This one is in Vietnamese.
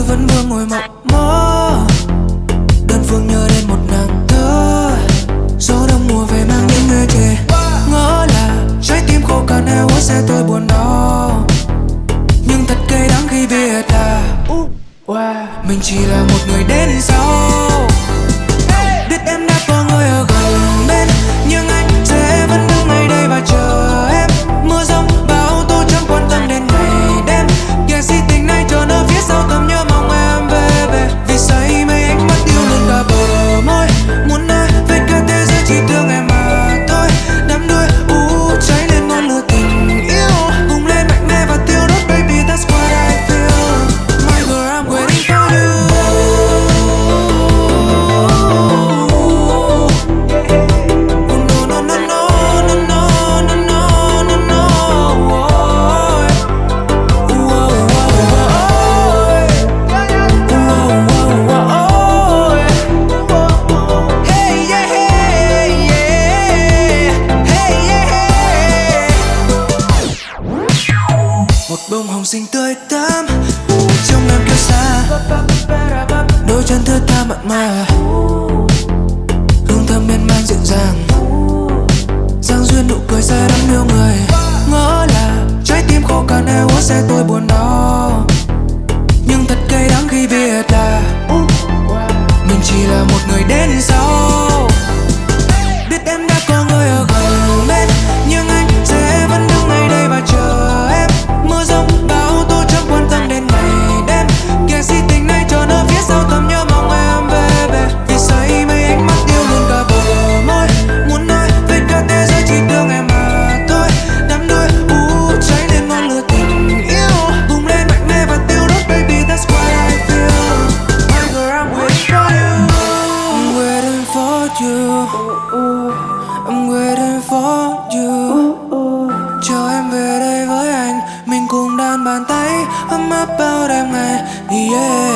vẫn vương ngồi mộng mơ, đơn phương nhớ đến một nàng thơ. Gió đông mùa về mang những mê chề, ngỡ là trái tim khô cạn heo hút sẽ tôi buồn đau. Nhưng thật cay đắng khi biết là mình chỉ là một người đến sau. Biết em đã có người ở gần bên, nhưng anh sẽ vẫn đứng ngay đây và chờ em. Mưa giông bão tố chẳng quan tâm đến ngày đêm, kẻ si tình này chờ nơi phía sau thầm nhớ mong em về về. Vì say mê ánh mắt yêu luôn cả bờ môi, muốn nói với cả thế giới chỉ thương em mà thôi. Đắm đuối cháy lên ngọn lửa tình yêu, bùng lên mạnh mẽ và tiêu đốt, baby that's what I feel. My girl I'm waiting for you. Một bông hồng xinh tươi tắn trông em kiêu sa, đôi chân thướt tha mặn mà, hương thơm miên man dịu dàng, giang duyên nụ cười say đắm yêu người. Ngỡ là trái tim khô cạn heo hút sẽ tôi buồn đau, nhưng thật cay đắng khi biết là mình chỉ là một người đến sau. Biết em đã có người ở gần bên, nhưng anh sẽ vẫn đứng ngay đây và chờ em. Mưa giông bão tố chẳng quan tâm đến ngày đêm, kẻ si tình này chờ nơi phía sau thầm nhớ mong em về về. Vì say mê ánh mắt yêu luôn cả bờ môi, muốn nói với cả thế giới chỉ thương em mà thôi. Đắm đuối cháy lên ngọn lửa tình yêu, bùng lên mạnh mẽ và tiêu đốt, baby that's what I feel. My girl I'm waiting for you, I'm waiting for you, I'm waiting for you. Chờ em về đây với anh, mình cùng đan bàn tay ấm áp bao đêm ngày, yeah.